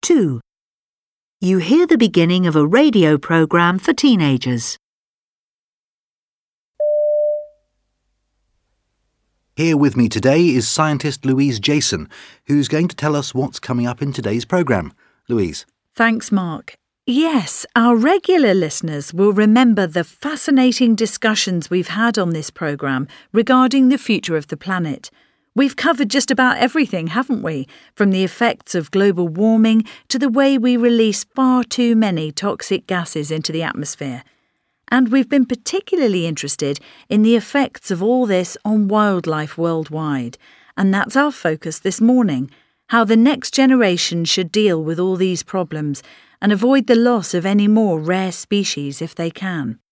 2. You hear the beginning of a radio program for teenagers. Here with me today is scientist Louise Jason, who's going to tell us what's coming up in today's programme. Louise. Thanks, Mark. Yes, our regular listeners will remember the fascinating discussions we've had on this programme regarding the future of the planet. We've covered just about everything, haven't we? From the effects of global warming to the way we release far too many toxic gases into the atmosphere. And we've been particularly interested in the effects of all this on wildlife worldwide. And that's our focus this morning, how the next generation should deal with all these problems and avoid the loss of any more rare species if they can.